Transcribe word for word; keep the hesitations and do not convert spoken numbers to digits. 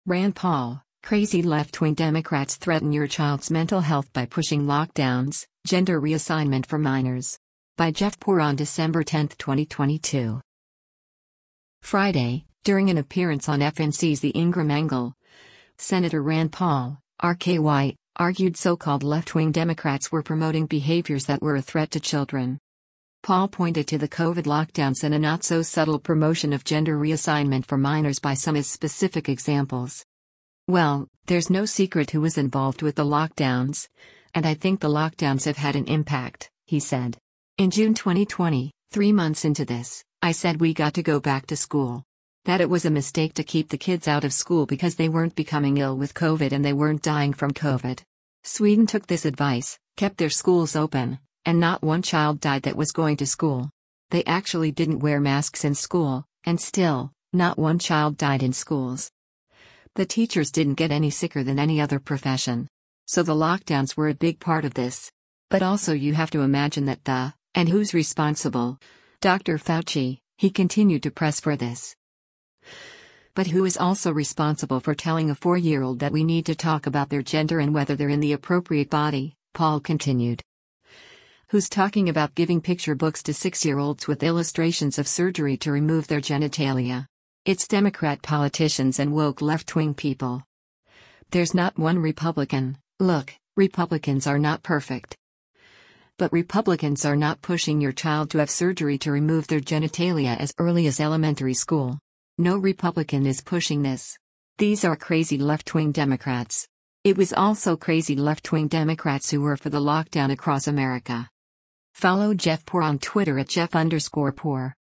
Rand Paul, crazy left-wing Democrats threaten your child's mental health by pushing lockdowns, gender reassignment for minors. By Jeff Poor on December tenth, twenty twenty-two. Friday, during an appearance on F N C's The Ingram Angle, Senator Rand Paul, R K Y, argued so-called left-wing Democrats were promoting behaviors that were a threat to children. Paul pointed to the COVID lockdowns and a not-so-subtle promotion of gender reassignment for minors by some as specific examples. Well, there's no secret who was involved with the lockdowns, and I think the lockdowns have had an impact, he said. In June twenty twenty, three months into this, I said we got to go back to school. That it was a mistake to keep the kids out of school because they weren't becoming ill with COVID and they weren't dying from COVID. Sweden took this advice, kept their schools open, and not one child died that was going to school. They actually didn't wear masks in school, and still, not one child died in schools. The teachers didn't get any sicker than any other profession. So the lockdowns were a big part of this. But also you have to imagine that the, and who's responsible? Doctor Fauci, he continued to press for this. But who is also responsible for telling a four-year-old that we need to talk about their gender and whether they're in the appropriate body? Paul continued. Who's talking about giving picture books to six-year-olds with illustrations of surgery to remove their genitalia? It's Democrat politicians and woke left-wing people. There's not one Republican. Look, Republicans are not perfect. But Republicans are not pushing your child to have surgery to remove their genitalia as early as elementary school. No Republican is pushing this. These are crazy left-wing Democrats. It was also crazy left-wing Democrats who were for the lockdown across America. Follow Jeff Poor on Twitter at Jeff underscore Poor.